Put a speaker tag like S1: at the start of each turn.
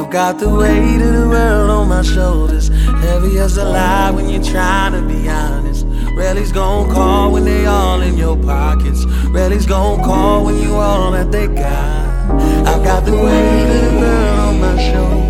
S1: I've got the weight of the world on my shoulders, heavy as a lie when you're trying to be honest. Rarely's gon' call when they all in your pockets. Rarely's gon' call when you all that they got. I've got the weight of the world on my shoulders.